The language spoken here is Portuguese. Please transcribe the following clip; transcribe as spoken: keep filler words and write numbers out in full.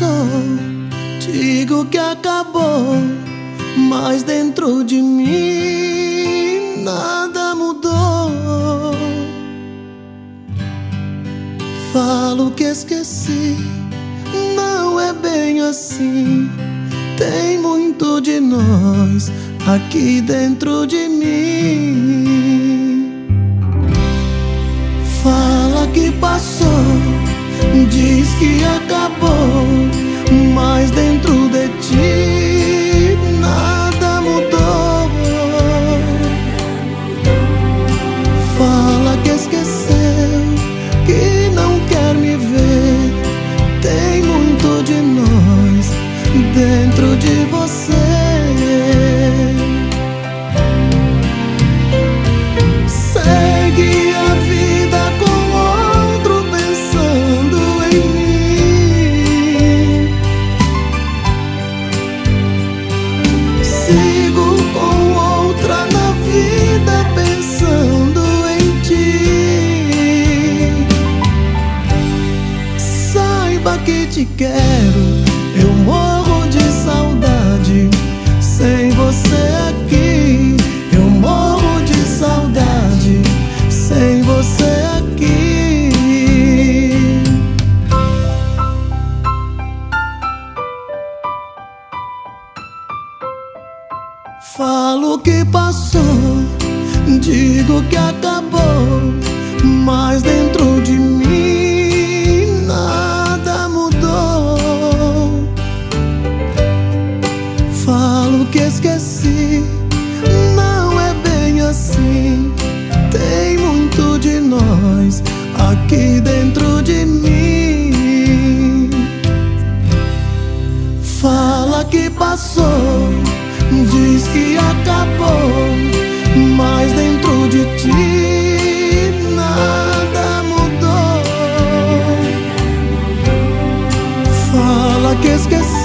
passou, digo que acabou, mas dentro de mim nada mudou. Falo que esqueci, não é bem assim. Tem muito de nós aqui dentro de mim. Fala que passou, diz que acabou, mas dentro de ti nada mudou. Fala que esqueceu, que não quer me ver. Tem muito de nós dentro de você. Segue a vida com outro pensando em mim. Sigo com outra na vida pensando em ti. Saiba que te quero, eu morro de saudade. Sem você aqui, eu morro de saudade. Sem você aqui. Falo que passou, digo que acabou, mas dentro de mim nada mudou. Falo que esqueci, não é bem assim. Tem muito de nós aqui dentro de mim. Fala que passou, diz que acabou, mas dentro de ti nada mudou. Fala que esqueci,